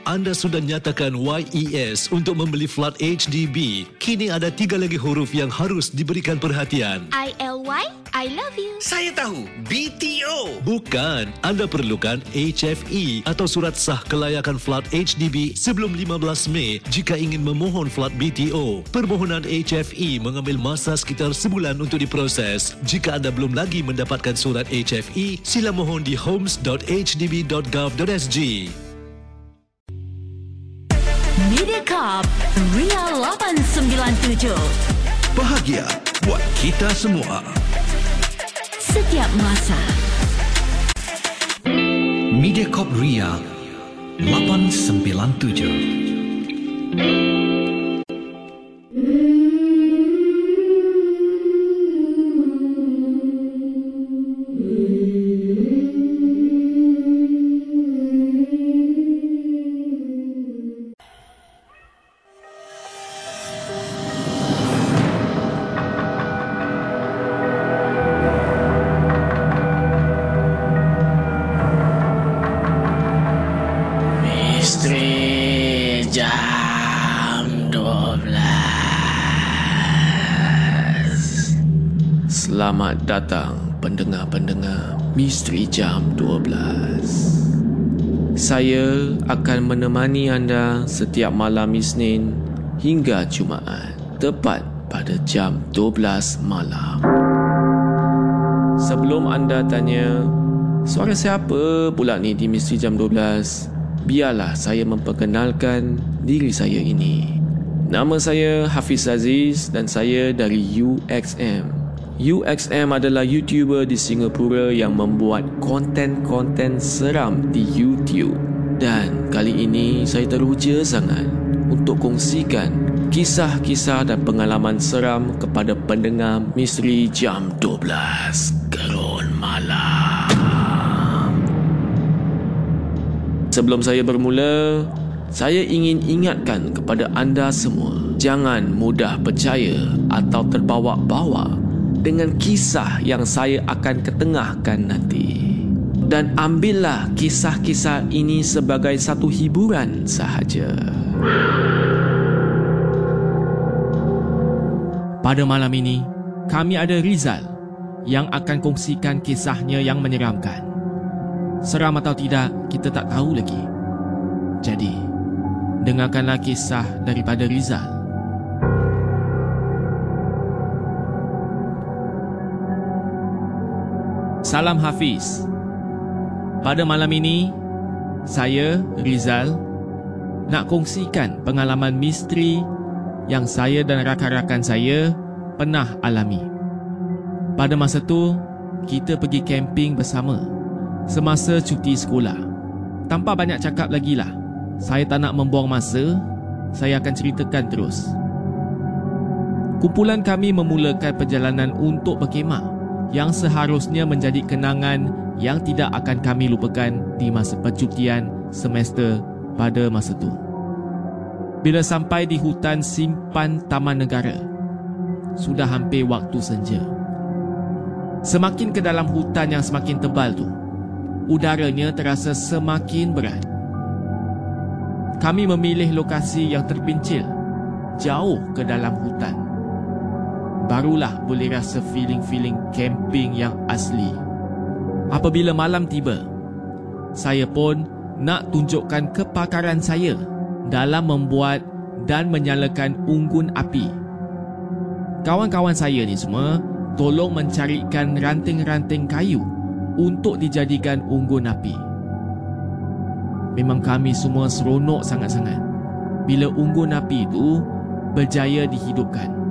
anda sudah nyatakan YES untuk membeli flat HDB, kini ada 3 lagi huruf yang harus diberikan perhatian. ILY, I love you. Saya tahu, BTO. Bukan, anda perlukan HFE atau surat sah kelayakan flat HDB sebelum 15 Mei jika ingin memohon flat BTO. Permohonan HFE mengambil masa sekitar sebulan untuk diproses. Jika anda belum lagi mendapatkan surat HFE, sila mohon di homes.hdb.gov.sg. Mediacorp Ria 897. Bahagia buat kita semua. Setiap masa. Mediacorp Ria 897. Selamat datang pendengar-pendengar Misteri Jam 12. Saya akan menemani anda setiap malam Isnin hingga Jumaat, tepat pada jam 12 malam. Sebelum anda tanya, suara siapa pula ni di Misteri Jam 12? Biarlah saya memperkenalkan diri saya ini. Nama saya Hafiz Aziz dan saya dari UXM. UXM adalah YouTuber di Singapura yang membuat konten-konten seram di YouTube. Dan kali ini saya teruja sangat untuk kongsikan kisah-kisah dan pengalaman seram kepada pendengar Misteri Jam 12 Gerun Malam. Sebelum saya bermula, saya ingin ingatkan kepada anda semua, jangan mudah percaya atau terbawa-bawa dengan kisah yang saya akan ketengahkan nanti. Dan ambillah kisah-kisah ini sebagai satu hiburan sahaja. Pada malam ini, kami ada Rizal yang akan kongsikan kisahnya yang menyeramkan. Seram atau tidak, kita tak tahu lagi. Jadi, dengarkanlah kisah daripada Rizal. Salam Hafiz. Pada malam ini, saya, Rizal, nak kongsikan pengalaman misteri yang saya dan rakan-rakan saya pernah alami. Pada masa tu, kita pergi camping bersama semasa cuti sekolah. Tanpa banyak cakap lagi lah, saya tak nak membuang masa, saya akan ceritakan terus. Kumpulan kami memulakan perjalanan untuk berkhemah yang seharusnya menjadi kenangan yang tidak akan kami lupakan di masa percutian semester pada masa itu. Bila sampai di hutan simpan Taman Negara, sudah hampir waktu senja. Semakin ke dalam hutan yang semakin tebal tu, udaranya terasa semakin berat. Kami memilih lokasi yang terpencil, jauh ke dalam hutan. Barulah boleh rasa feeling camping yang asli. Apabila malam tiba, saya pun nak tunjukkan kepakaran saya dalam membuat dan menyalakan unggun api. Kawan-kawan saya ni semua tolong mencarikan ranting-ranting kayu untuk dijadikan unggun api. Memang kami semua seronok sangat-sangat bila unggun api itu berjaya dihidupkan.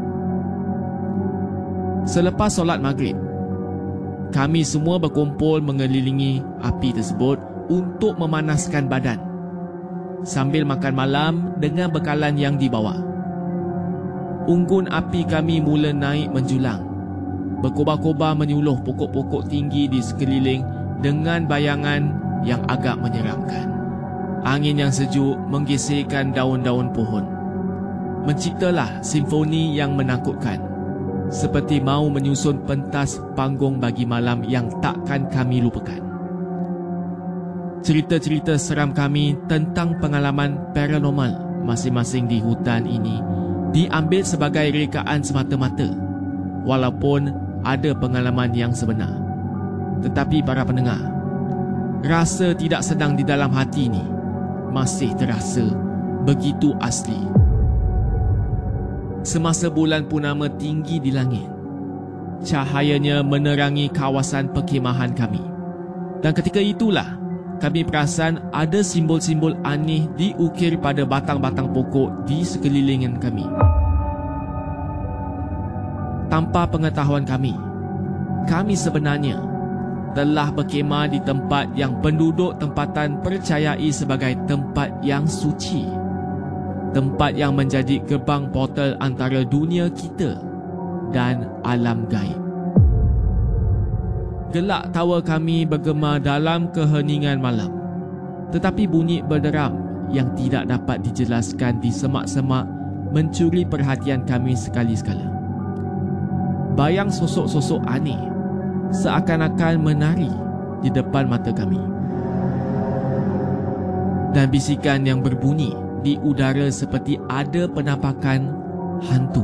Selepas solat maghrib, kami semua berkumpul mengelilingi api tersebut untuk memanaskan badan sambil makan malam dengan bekalan yang dibawa. Unggun api kami mula naik menjulang, berkobar-kobar menyuluh pokok-pokok tinggi di sekeliling dengan bayangan yang agak menyeramkan. Angin yang sejuk menggeserkan daun-daun pohon. Menciptalah simfoni yang menakutkan, seperti mahu menyusun pentas panggung bagi malam yang takkan kami lupakan. cerita-cerita seram kami tentang pengalaman paranormal masing-masing di hutan ini diambil sebagai rekaan semata-mata, walaupun ada pengalaman yang sebenar. Tetapi para pendengar, rasa tidak senang di dalam hati ini masih terasa begitu asli. Semasa bulan purnama tinggi di langit, cahayanya menerangi kawasan perkhemahan kami. Dan ketika itulah kami perasan ada simbol-simbol aneh diukir pada batang-batang pokok di sekeliling kami. Tanpa pengetahuan kami sebenarnya telah berkhemah di tempat yang penduduk tempatan percayai sebagai tempat yang suci, tempat yang menjadi gerbang portal antara dunia kita dan alam gaib. Gelak tawa kami bergema dalam keheningan malam, tetapi bunyi berderam yang tidak dapat dijelaskan di semak-semak mencuri perhatian kami sekali-sekala. Bayang sosok-sosok aneh seakan-akan menari di depan mata kami, dan bisikan yang berbunyi di udara seperti ada penampakan hantu.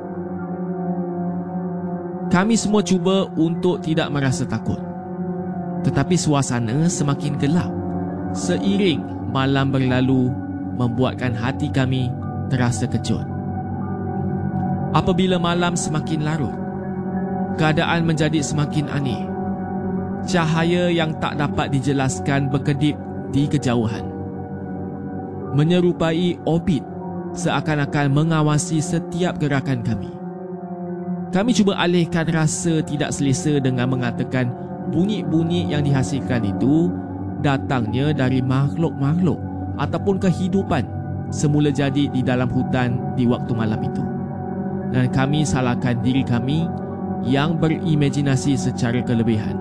Kami semua cuba untuk tidak merasa takut, tetapi suasana semakin gelap seiring malam berlalu, membuatkan hati kami terasa kejut. Apabila malam semakin larut, keadaan menjadi semakin aneh. Cahaya yang tak dapat dijelaskan berkedip di kejauhan, menyerupai orbit, seakan-akan mengawasi setiap gerakan kami. Kami cuba alihkan rasa tidak selesa dengan mengatakan bunyi-bunyi yang dihasilkan itu datangnya dari makhluk-makhluk ataupun kehidupan semula jadi di dalam hutan di waktu malam itu. Dan kami salahkan diri kami yang berimajinasi secara kelebihan.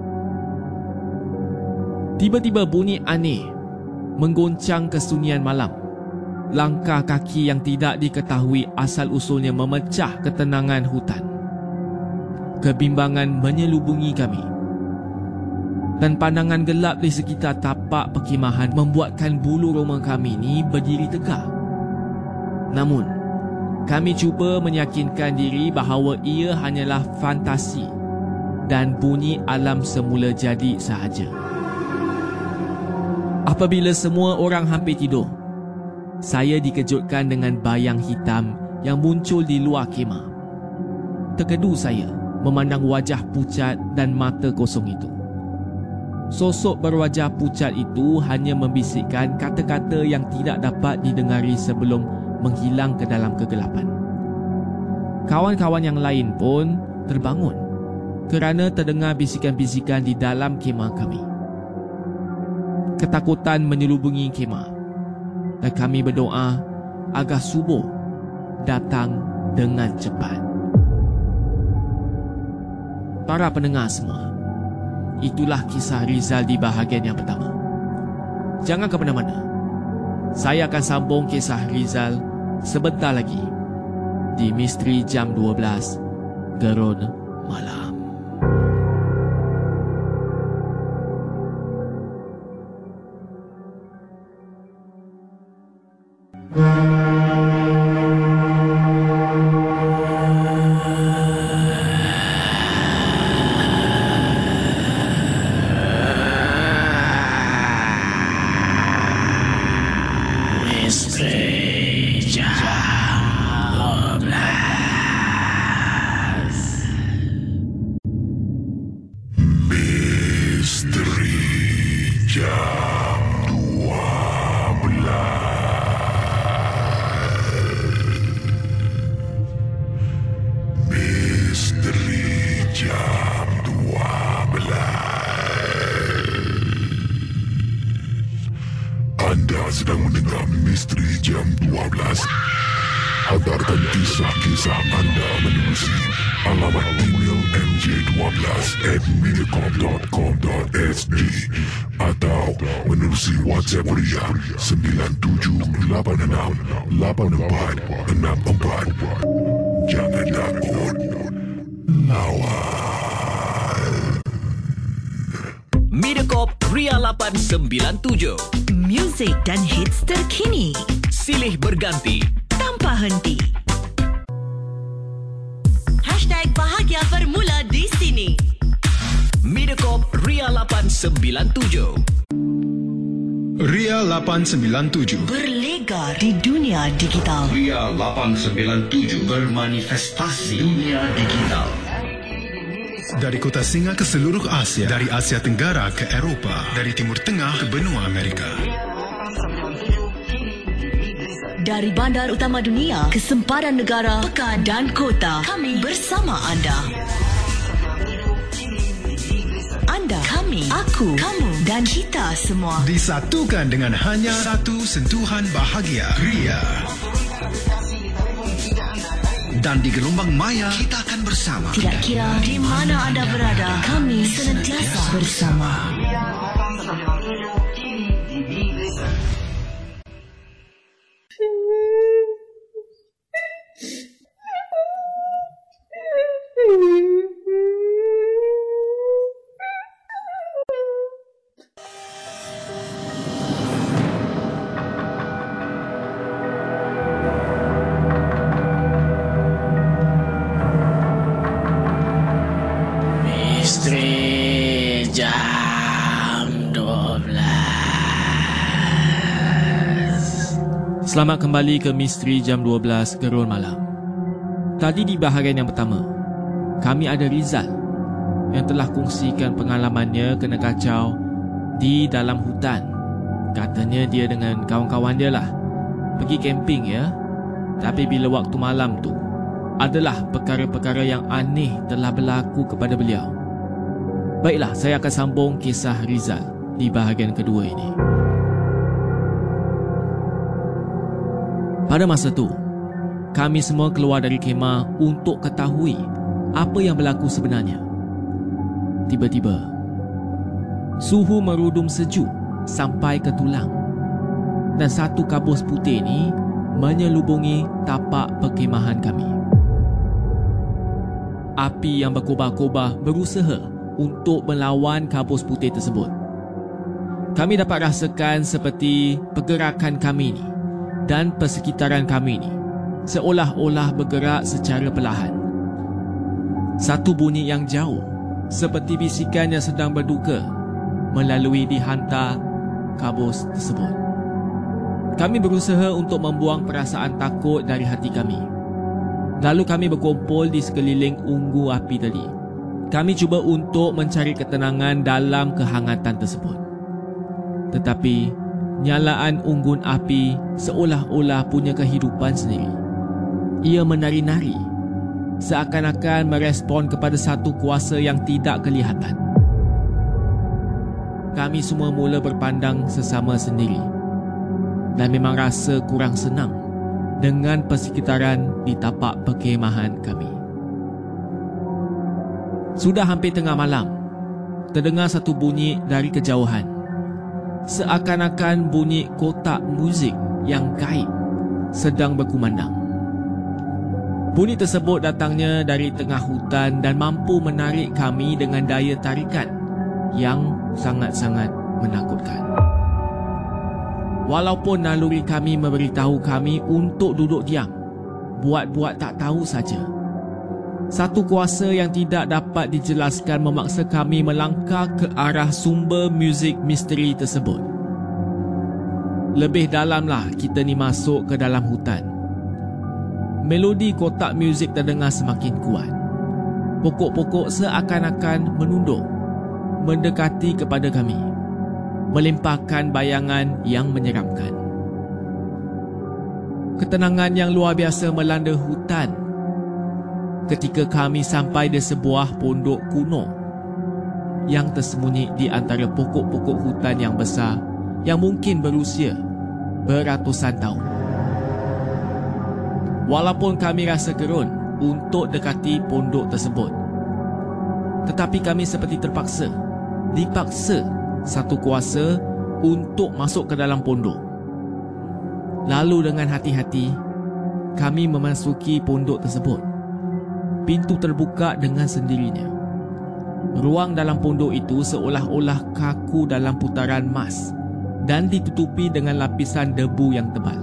Tiba-tiba bunyi aneh menggoncang kesunyian malam. Langkah kaki yang tidak diketahui asal-usulnya memecah ketenangan hutan. Kebimbangan menyelubungi kami, dan pandangan gelap di sekitar tapak perkhemahan membuatkan bulu roma kami ini berdiri tegak. Namun, kami cuba meyakinkan diri bahawa ia hanyalah fantasi dan bunyi alam semula jadi sahaja. Apabila semua orang hampir tidur, saya dikejutkan dengan bayang hitam yang muncul di luar khemah. Terkedu saya memandang wajah pucat dan mata kosong itu. Sosok berwajah pucat itu hanya membisikkan kata-kata yang tidak dapat didengari sebelum menghilang ke dalam kegelapan. Kawan-kawan yang lain pun terbangun kerana terdengar bisikan-bisikan di dalam khemah kami. Ketakutan menyelubungi khemah, dan kami berdoa agar subuh datang dengan cepat. Para pendengar semua, itulah kisah Rizal di bahagian yang pertama. Jangan ke mana-mana. Saya akan sambung kisah Rizal sebentar lagi di Misteri Jam 12 Gerun Malam. Anda sedang mendengar Misteri Jam 12. Hantarkan kisah-kisah anda menerusi alamat email mj12@mediacorp.com.sg atau menerusi WhatsApp Ria 97868464. Jangan takut, lawan. Mediacorp Ria 897. Muzik dan hits terkini Silih berganti. tanpa henti. #Bahagia bermula di sini. Mediacorp Ria 897. Ria 897 Berlega di dunia digital. Ria 897 bermanifestasi dunia digital. dari kota Singa ke seluruh Asia, dari Asia Tenggara ke Eropah, dari Timur Tengah ke benua Amerika. Dari bandar utama dunia ke sempadan negara, pekan dan kota, kami bersama anda. Anda, kami, aku, kamu dan kita semua Disatukan dengan hanya satu sentuhan bahagia. Ria. Dan di gelombang maya, kita akan bersama. Tidak kira di mana anda berada, kami senantiasa bersama. Misteri Jam 12. Selamat kembali ke Misteri Jam 12 Gerun Malam. Tadi di bahagian yang pertama, kami ada Rizal yang telah kongsikan pengalamannya kena kacau di dalam hutan. Katanya dia dengan kawan-kawan dia lah pergi camping ya. Tapi bila waktu malam tu, adalah perkara-perkara yang aneh telah berlaku kepada beliau. Baiklah, saya akan sambung kisah Rizal di bahagian kedua ini. Pada masa tu, kami semua keluar dari kemah untuk ketahui apa yang berlaku sebenarnya. Tiba-tiba, suhu merudum sejuk sampai ke tulang. Dan satu kabus putih ni menyelubungi tapak perkemahan kami. Api yang berkobar-kobar berusaha untuk melawan kabus putih tersebut. Kami dapat rasakan seperti pergerakan kami ni dan persekitaran kami ni seolah-olah bergerak secara perlahan. Satu bunyi yang jauh, seperti bisikan yang sedang berduka, melalui dihantar kabus tersebut. Kami berusaha untuk membuang perasaan takut dari hati kami. Lalu kami berkumpul di sekeliling unggu api tadi. Kami cuba untuk mencari ketenangan dalam kehangatan tersebut. Tetapi nyalaan unggun api seolah-olah punya kehidupan sendiri. Ia menari-nari, seakan-akan merespon kepada satu kuasa yang tidak kelihatan. Kami semua mula berpandang sesama sendiri dan memang rasa kurang senang dengan persekitaran di tapak perkemahan kami. Sudah hampir tengah malam, terdengar satu bunyi dari kejauhan. Seakan-akan bunyi kotak muzik yang gaib sedang berkumandang. Bunyi tersebut datangnya dari tengah hutan dan mampu menarik kami dengan daya tarikan yang sangat-sangat menakutkan. Walaupun naluri kami memberitahu kami untuk duduk diam, buat-buat tak tahu saja. Satu kuasa yang tidak dapat dijelaskan memaksa kami melangkah ke arah sumber muzik misteri tersebut. Lebih dalamlah kita ni masuk ke dalam hutan. Melodi kotak muzik terdengar semakin kuat. Pokok-pokok seakan-akan menunduk, mendekati kepada kami, melimpahkan bayangan yang menyeramkan. Ketenangan yang luar biasa melanda hutan ketika kami sampai di sebuah pondok kuno yang tersembunyi di antara pokok-pokok hutan yang besar yang mungkin berusia beratusan tahun. Walaupun kami rasa gerun untuk dekati pondok tersebut, tetapi kami seperti dipaksa satu kuasa untuk masuk ke dalam pondok. Lalu dengan hati-hati, kami memasuki pondok tersebut. Pintu terbuka dengan sendirinya. Ruang dalam pondok itu seolah-olah kaku dalam putaran mas dan ditutupi dengan lapisan debu yang tebal.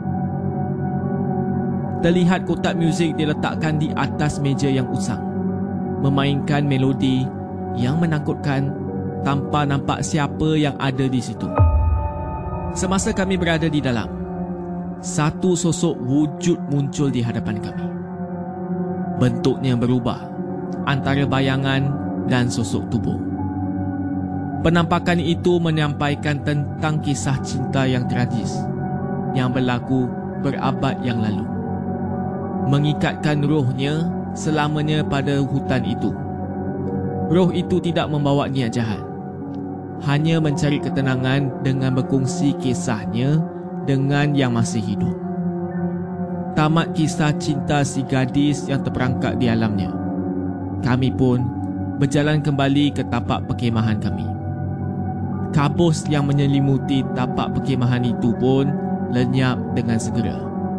Terlihat kotak muzik diletakkan di atas meja yang usang, memainkan melodi yang menakutkan tanpa nampak siapa yang ada di situ. Semasa kami berada di dalam, satu sosok wujud muncul di hadapan kami. Bentuknya berubah antara bayangan dan sosok tubuh. Penampakan itu menyampaikan tentang kisah cinta yang tragis yang berlaku berabad yang lalu, mengikatkan rohnya selamanya pada hutan itu. Roh itu tidak membawa niat jahat, hanya mencari ketenangan dengan berkongsi kisahnya dengan yang masih hidup. Tamat kisah cinta si gadis yang terperangkap di alamnya, kami pun berjalan kembali ke tapak perkemahan kami. Kabus yang menyelimuti tapak perkemahan itu pun lenyap dengan segera.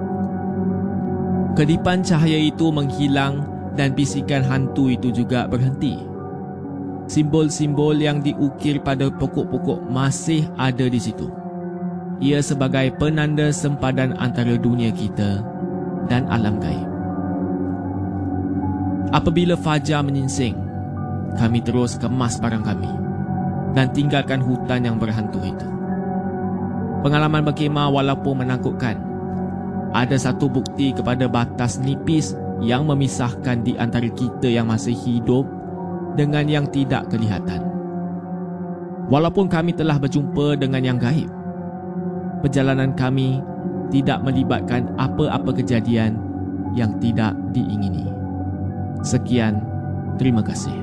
Kedipan cahaya itu menghilang dan bisikan hantu itu juga berhenti. Simbol-simbol yang diukir pada pokok-pokok masih ada di situ. Ia sebagai penanda sempadan antara dunia kita dan alam gaib. Apabila fajar menyingsing, kami terus kemas barang kami dan tinggalkan hutan yang berhantu itu. Pengalaman berkemah walaupun menakutkan, ada satu bukti kepada batas nipis yang memisahkan di antara kita yang masih hidup dengan yang tidak kelihatan. Walaupun kami telah berjumpa dengan yang gaib, perjalanan kami tidak melibatkan apa-apa kejadian yang tidak diingini. Sekian, terima kasih.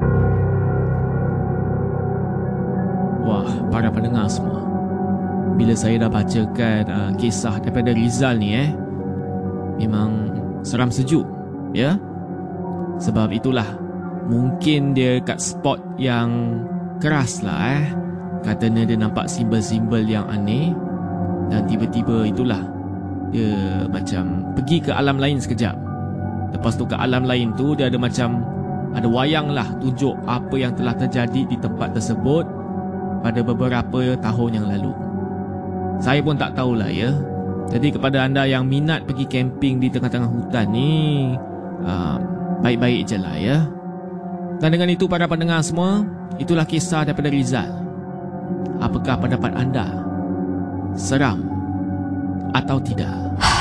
Wah, para pendengar semua, bila saya dah bacakan kisah daripada Rizal ni memang seram sejuk, ya. Sebab itulah mungkin dia kat spot yang keras lah katanya dia nampak simbol-simbol yang aneh dan tiba-tiba itulah dia macam pergi ke alam lain sekejap. Lepas tu ke alam lain tu dia ada macam ada wayang lah tunjuk apa yang telah terjadi di tempat tersebut pada beberapa tahun yang lalu. Saya pun tak tahulah ya. Jadi kepada anda yang minat pergi camping di tengah-tengah hutan ni, baik-baik je lah ya. Dan dengan itu para pendengar semua, itulah kisah daripada Rizal. Apakah pendapat anda? Seram atau tidak?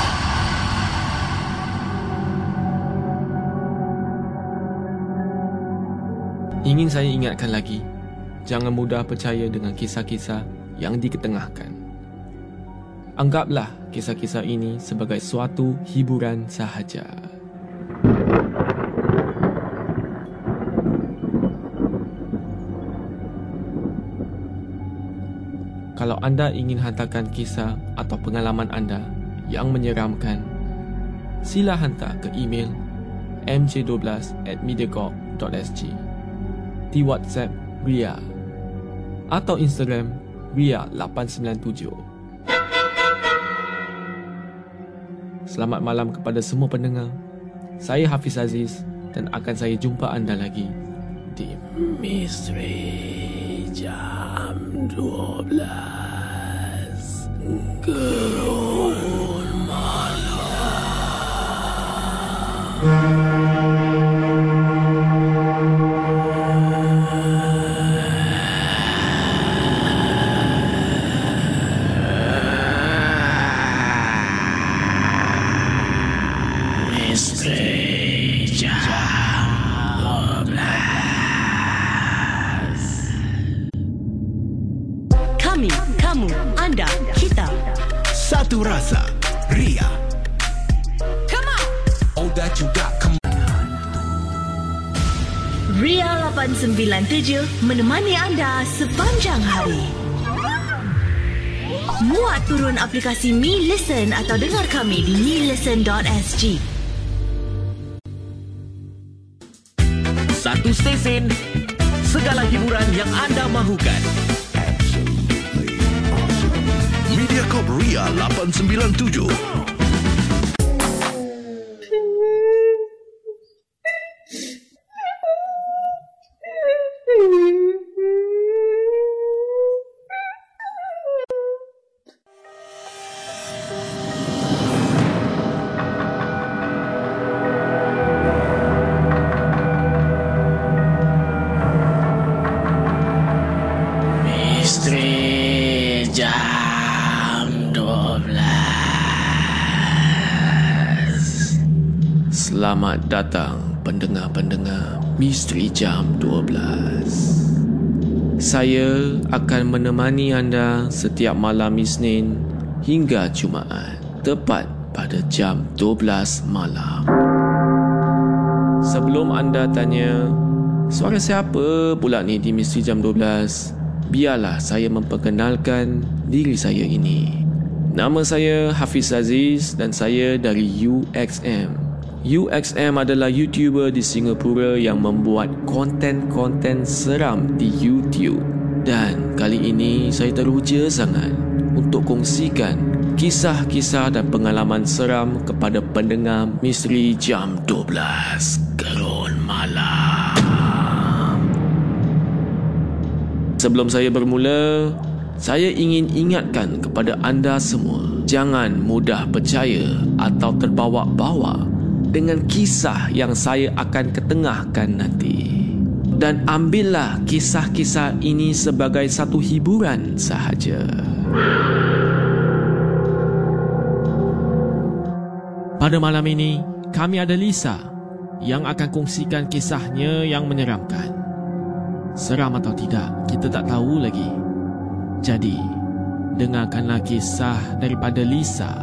Ingin saya ingatkan lagi, jangan mudah percaya dengan kisah-kisah yang diketengahkan. Anggaplah kisah-kisah ini sebagai suatu hiburan sahaja. Kalau anda ingin hantarkan kisah atau pengalaman anda yang menyeramkan, sila hantar ke email mj12@mediacorp.sg, di WhatsApp Ria atau Instagram Ria897. Selamat malam kepada semua pendengar. Saya Hafiz Aziz dan akan saya jumpa anda lagi di Misteri Jam 12 Gerun Malam. Kami, kamu, anda, kita. Satu rasa, Ria. Come on! Oh, that you got, come on. Ria 897 menemani anda sepanjang hari. Muat turun aplikasi Mi Listen atau dengar kami di milisten.sg. Satu stesen, segala hiburan yang anda mahukan. Mediacorp Ria 897. Selamat datang pendengar-pendengar Misteri Jam 12. Saya akan menemani anda setiap malam Isnin hingga Jumaat, tepat pada jam 12 malam. Sebelum anda tanya, suara siapa pula ni di Misteri Jam 12? Biarlah saya memperkenalkan diri saya ini. Nama saya Hafiz Aziz dan saya dari UXM. UXM adalah YouTuber di Singapura yang membuat konten-konten seram di YouTube. Dan kali ini saya teruja sangat untuk kongsikan kisah-kisah dan pengalaman seram kepada pendengar Misteri Jam 12 Gerun Malam. Sebelum saya bermula, saya ingin ingatkan kepada anda semua, jangan mudah percaya atau terbawa-bawa dengan kisah yang saya akan ketengahkan nanti. Dan ambillah kisah-kisah ini sebagai satu hiburan sahaja. Pada malam ini, kami ada Lisa yang akan kongsikan kisahnya yang menyeramkan. Seram atau tidak, kita tak tahu lagi. Jadi, dengarkanlah kisah daripada Lisa.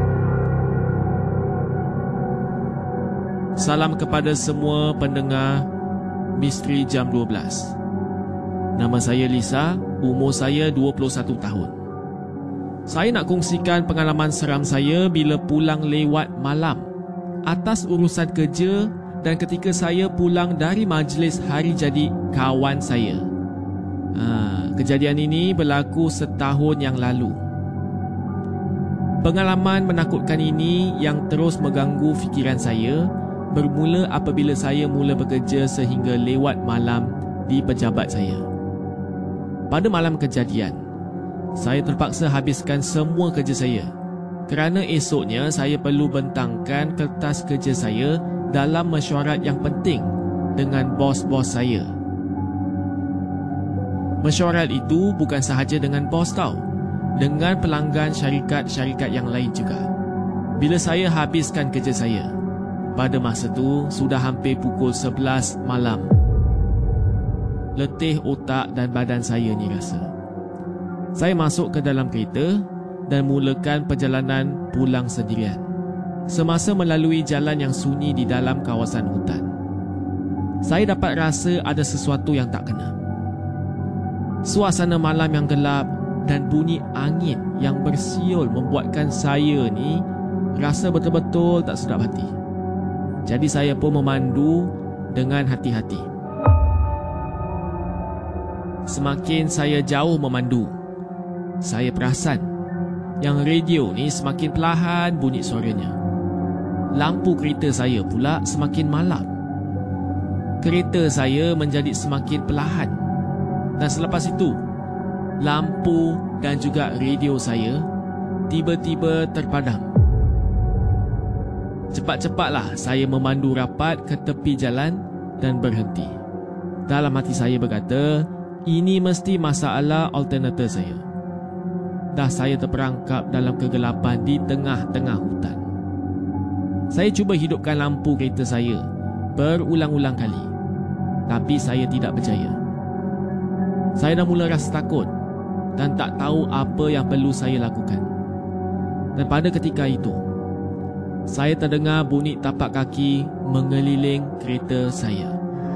Salam kepada semua pendengar Misteri Jam 12. Nama saya Lisa, umur saya 21 tahun. Saya nak kongsikan pengalaman seram saya bila pulang lewat malam atas urusan kerja dan ketika saya pulang dari majlis hari jadi kawan saya. Kejadian ini berlaku setahun yang lalu. Pengalaman menakutkan ini yang terus mengganggu fikiran saya bermula apabila saya mula bekerja sehingga lewat malam di pejabat saya. Pada malam kejadian, saya terpaksa habiskan semua kerja saya kerana esoknya saya perlu bentangkan kertas kerja saya dalam mesyuarat yang penting dengan bos-bos saya. Mesyuarat itu bukan sahaja dengan bos tau, dengan pelanggan syarikat-syarikat yang lain juga. Bila saya habiskan kerja saya, pada masa tu sudah hampir pukul 11 malam. Letih otak dan badan saya ni rasa. Saya masuk ke dalam kereta dan mulakan perjalanan pulang sendirian. Semasa melalui jalan yang sunyi di dalam kawasan hutan, saya dapat rasa ada sesuatu yang tak kena. Suasana malam yang gelap dan bunyi angin yang bersiul membuatkan saya ni rasa betul-betul tak sedap hati. Jadi saya pun memandu dengan hati-hati. Semakin saya jauh memandu, saya perasan yang radio ni semakin perlahan bunyi suaranya. Lampu kereta saya pula semakin malap. Kereta saya menjadi semakin perlahan. Dan selepas itu, lampu dan juga radio saya tiba-tiba terpadam. Cepat-cepatlah saya memandu rapat ke tepi jalan dan berhenti. Dalam hati saya berkata, ini mesti masalah alternator saya. Dah saya terperangkap dalam kegelapan di tengah-tengah hutan. Saya cuba hidupkan lampu kereta saya berulang-ulang kali, tapi saya tidak berjaya. Saya dah mula rasa takut dan tak tahu apa yang perlu saya lakukan. Dan pada ketika itu, saya terdengar bunyi tapak kaki mengeliling kereta saya.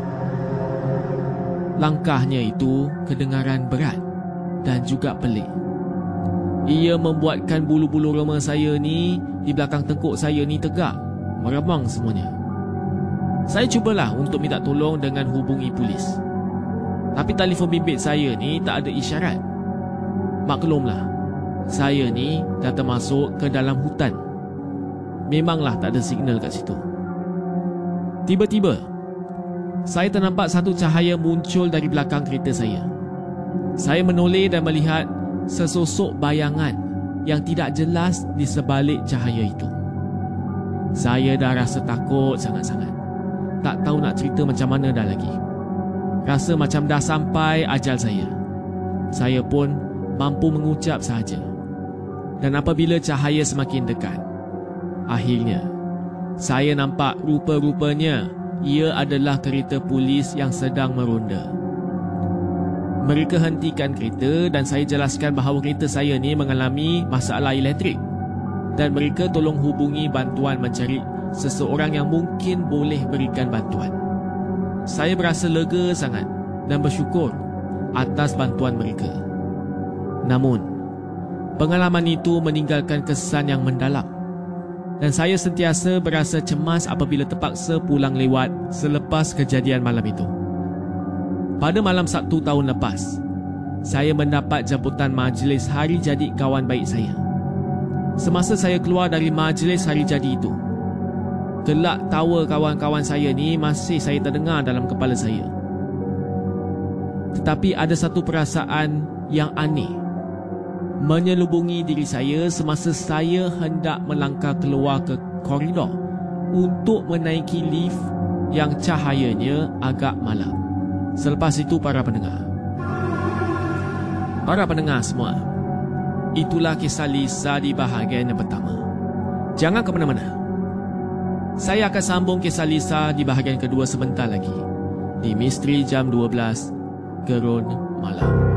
Langkahnya itu kedengaran berat dan juga pelik. Ia membuatkan bulu-bulu roma saya ni di belakang tengkuk saya ni tegak, meremang semuanya. Saya cubalah untuk minta tolong dengan hubungi polis. Tapi telefon bimbit saya ni tak ada isyarat. Maklumlah, saya ni dah termasuk ke dalam hutan. Memanglah tak ada signal kat situ. Tiba-tiba, saya ternampak satu cahaya muncul dari belakang kereta saya. Saya menoleh dan melihat sesosok bayangan yang tidak jelas di sebalik cahaya itu. Saya dah rasa takut sangat-sangat. Tak tahu nak cerita macam mana dah lagi. Rasa macam dah sampai ajal saya. Saya pun mampu mengucap sahaja. Dan apabila cahaya semakin dekat, akhirnya Saya nampak rupa-rupanya ia adalah kereta polis yang sedang meronda. Mereka hentikan kereta dan saya jelaskan bahawa kereta saya ni mengalami masalah elektrik dan mereka tolong hubungi bantuan mencari seseorang yang mungkin boleh berikan bantuan. Saya berasa lega sangat dan bersyukur atas bantuan mereka. Namun, pengalaman itu meninggalkan kesan yang mendalam dan saya sentiasa berasa cemas apabila terpaksa pulang lewat selepas kejadian malam itu. Pada malam Sabtu tahun lepas, saya mendapat jemputan majlis hari jadi kawan baik saya. Semasa saya keluar dari majlis hari jadi itu, gelak tawa kawan-kawan saya ni masih saya terdengar dalam kepala saya. Tetapi ada satu perasaan yang aneh menyelubungi diri saya semasa saya hendak melangkah keluar ke koridor untuk menaiki lift yang cahayanya agak malam. Selepas itu para pendengar semua, itulah kisah Lisa di bahagian yang pertama. Jangan ke mana-mana. Saya akan sambung kisah Lisa di bahagian kedua sebentar lagi di Misteri Jam 12 Gerun Malam.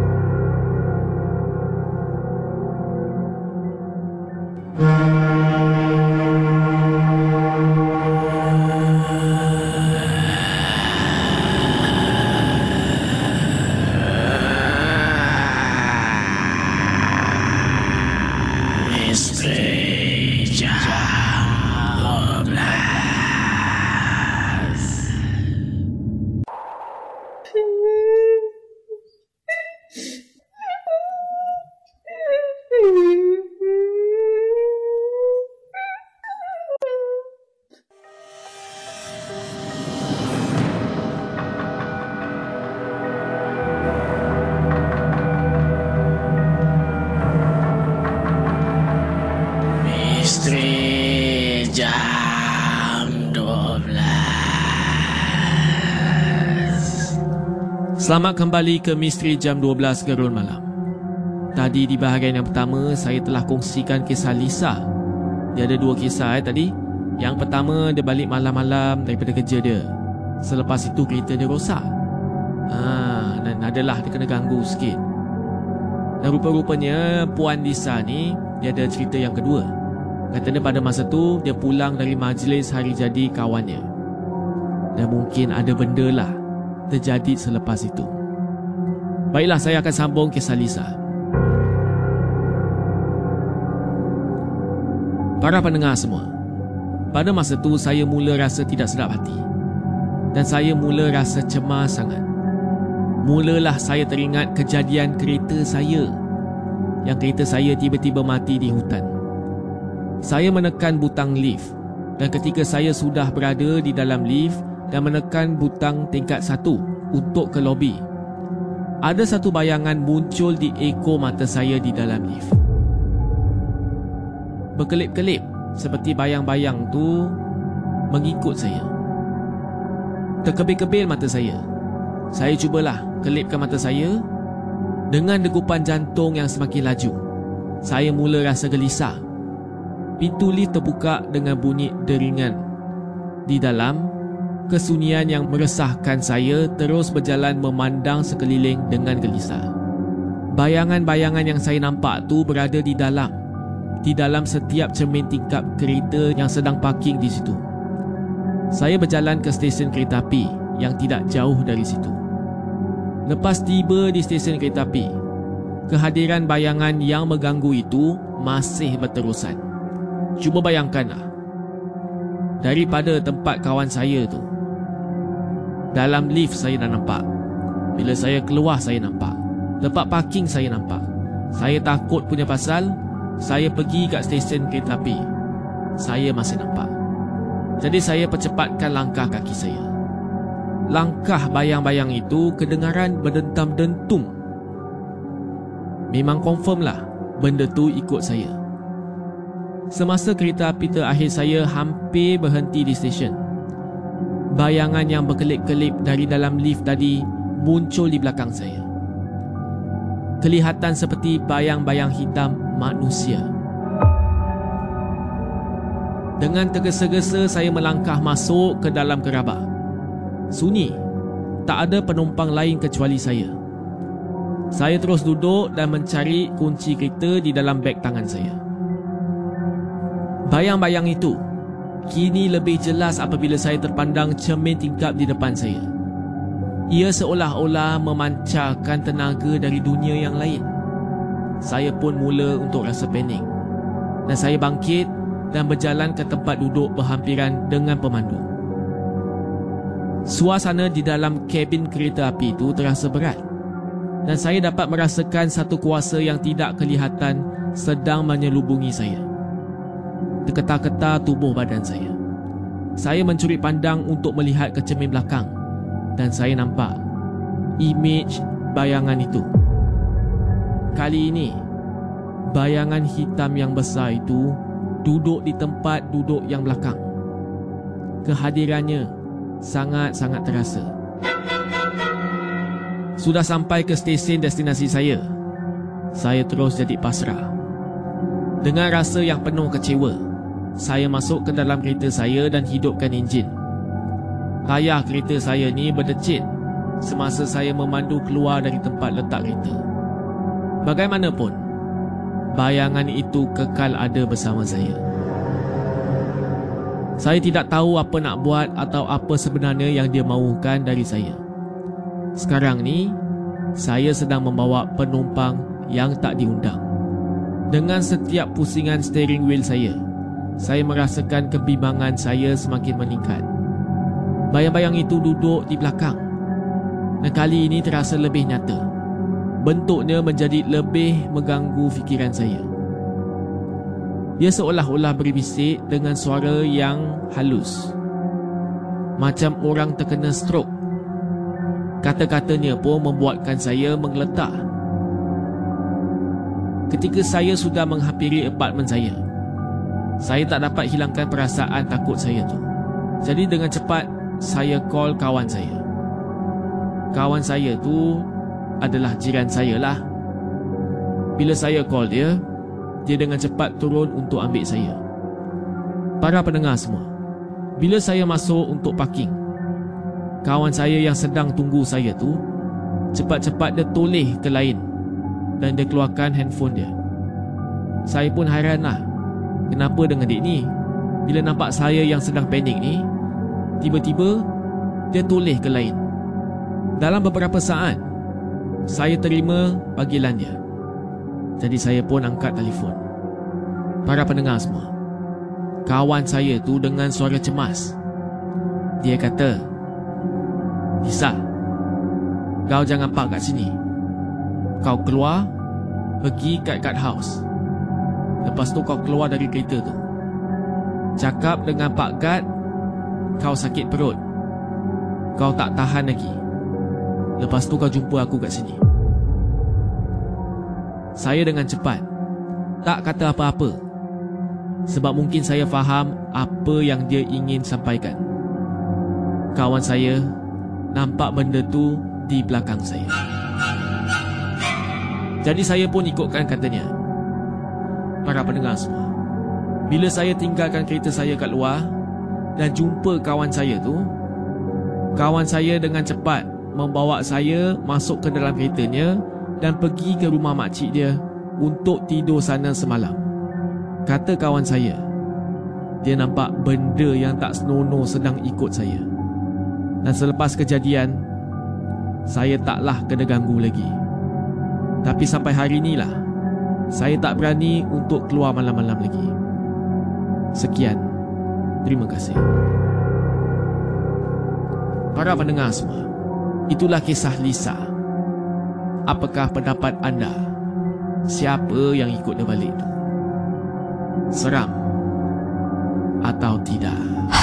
Selamat kembali ke Misteri Jam 12 Gerun Malam. Tadi di bahagian yang pertama saya telah kongsikan kisah Lisa. Dia ada dua kisah tadi. Yang pertama dia balik malam-malam daripada kerja dia. Selepas itu kereta dia rosak. Dan adalah dia kena ganggu sikit. Dan rupa-rupanya Puan Lisa ni dia ada cerita yang kedua. Katanya pada masa tu dia pulang dari majlis hari jadi kawannya. Dan mungkin ada benda lah terjadi selepas itu. Baiklah, saya akan sambung kisah Lisa. Para pendengar semua, pada masa tu saya mula rasa tidak sedap hati dan saya mula rasa cemas sangat. Mulalah saya teringat kejadian kereta saya, yang kereta saya tiba-tiba mati di hutan. Saya menekan butang lift dan ketika saya sudah berada di dalam lift dan menekan butang tingkat 1 untuk ke lobi, ada satu bayangan muncul di ekor mata saya di dalam lift. Berkelip-kelip seperti bayang-bayang tu mengikut saya. Terkebil-kebil mata saya. Saya cubalah kelipkan mata saya. Dengan degupan jantung yang semakin laju, saya mula rasa gelisah. Pintu lift terbuka dengan bunyi deringan. Di dalam, kesunyian yang meresahkan saya terus berjalan memandang sekeliling dengan gelisah. Bayangan-bayangan yang saya nampak tu berada di dalam setiap cermin tingkap kereta yang sedang parking di situ. Saya berjalan ke stesen kereta api yang tidak jauh dari situ. Lepas tiba di stesen kereta api, kehadiran bayangan yang mengganggu itu masih berterusan. Cuba bayangkanlah, daripada tempat kawan saya tu, dalam lift saya dah nampak. Bila saya keluar saya nampak. Tempat parking saya nampak. Saya takut punya pasal saya pergi kat stesen kereta api, saya masih nampak. Jadi saya percepatkan langkah kaki saya. Langkah bayang-bayang itu kedengaran berdentam-dentum. Memang confirm lah benda tu ikut saya. Semasa kereta api terakhir saya hampir berhenti di stesen, bayangan yang berkelip-kelip dari dalam lift tadi muncul di belakang saya. Kelihatan seperti bayang-bayang hitam manusia. Dengan tergesa-gesa saya melangkah masuk ke dalam gerabak. Sunyi. Tak ada penumpang lain kecuali saya. Saya terus duduk dan mencari kunci kereta di dalam beg tangan saya. Bayang-bayang itu kini lebih jelas apabila saya terpandang cermin tingkap di depan saya. Ia seolah-olah memancarkan tenaga dari dunia yang lain. Saya pun mula untuk rasa panik. Dan saya bangkit dan berjalan ke tempat duduk berhampiran dengan pemandu. Suasana di dalam kabin kereta api itu terasa berat. Dan saya dapat merasakan satu kuasa yang tidak kelihatan sedang menyelubungi saya. Terketar-ketar tubuh badan saya. Saya mencuri pandang untuk melihat ke cermin belakang. Dan saya nampak imej bayangan itu. Kali ini, bayangan hitam yang besar itu duduk di tempat duduk yang belakang. Kehadirannya sangat-sangat terasa. Sudah sampai ke stesen destinasi saya terus jadi pasrah. Dengan rasa yang penuh kecewa, saya masuk ke dalam kereta saya dan hidupkan enjin. Tayar kereta saya ni berdecit semasa saya memandu keluar dari tempat letak kereta. Bagaimanapun, bayangan itu kekal ada bersama saya. Saya tidak tahu apa nak buat atau apa sebenarnya yang dia mahukan dari saya. Sekarang ni, saya sedang membawa penumpang yang tak diundang. Dengan setiap pusingan steering wheel saya merasakan kebimbangan saya semakin meningkat. Bayang-bayang itu duduk di belakang. Dan kali ini terasa lebih nyata. Bentuknya menjadi lebih mengganggu fikiran saya. Dia seolah-olah berbisik dengan suara yang halus. Macam orang terkena strok. Kata-katanya pun membuatkan saya menggeletar. Ketika saya sudah menghampiri apartmen saya tak dapat hilangkan perasaan takut saya tu. Jadi dengan cepat saya call kawan saya. Kawan saya tu adalah jiran saya lah. Bila saya call dia dengan cepat turun untuk ambil saya. Para pendengar semua, bila saya masuk untuk parking, kawan saya yang sedang tunggu saya tu cepat-cepat dia toleh ke lain dan dia keluarkan handphone dia. Saya pun hairan lah. Kenapa dengan dia ni? Bila nampak saya yang sedang panik ni, tiba-tiba dia toleh ke lain. Dalam beberapa saat, saya terima panggilan dia. Jadi saya pun angkat telefon. Para pendengar semua, kawan saya tu dengan suara cemas, dia kata, "Lisa, kau jangan park kat sini. Kau keluar, pergi kat guard house. Lepas tu kau keluar dari kereta tu. Cakap dengan Pak Guard, kau sakit perut. Kau tak tahan lagi. Lepas tu kau jumpa aku kat sini." Saya dengan cepat tak kata apa-apa, sebab mungkin saya faham apa yang dia ingin sampaikan. Kawan saya nampak benda tu di belakang saya. Jadi saya pun ikutkan katanya. Para pendengar semua, bila saya tinggalkan kereta saya kat luar dan jumpa kawan saya tu, kawan saya dengan cepat membawa saya masuk ke dalam keretanya dan pergi ke rumah makcik dia untuk tidur sana semalam. Kata kawan saya, dia nampak benda yang tak senonoh sedang ikut saya. Dan selepas kejadian, saya taklah kena ganggu lagi. Tapi sampai hari inilah, saya tak berani untuk keluar malam-malam lagi. Sekian. Terima kasih. Para pendengar semua, itulah kisah Lisa. Apakah pendapat anda? Siapa yang ikut dia balik tu? Seram atau tidak?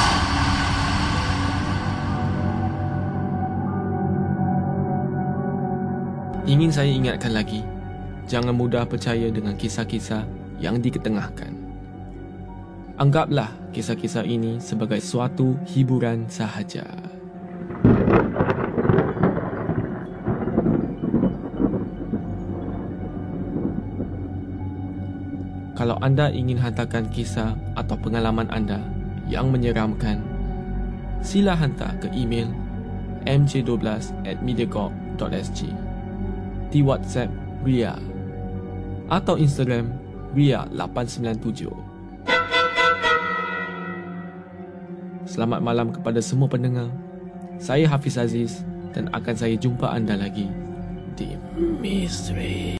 Ingin saya ingatkan lagi, jangan mudah percaya dengan kisah-kisah yang diketengahkan. Anggaplah kisah-kisah ini sebagai suatu hiburan sahaja. Kalau anda ingin hantarkan kisah atau pengalaman anda yang menyeramkan, sila hantar ke email mj12@mediacorp.sg, di WhatsApp Ria atau Instagram Ria897. Selamat malam kepada semua pendengar. Saya Hafiz Aziz dan akan saya jumpa anda lagi di Misteri.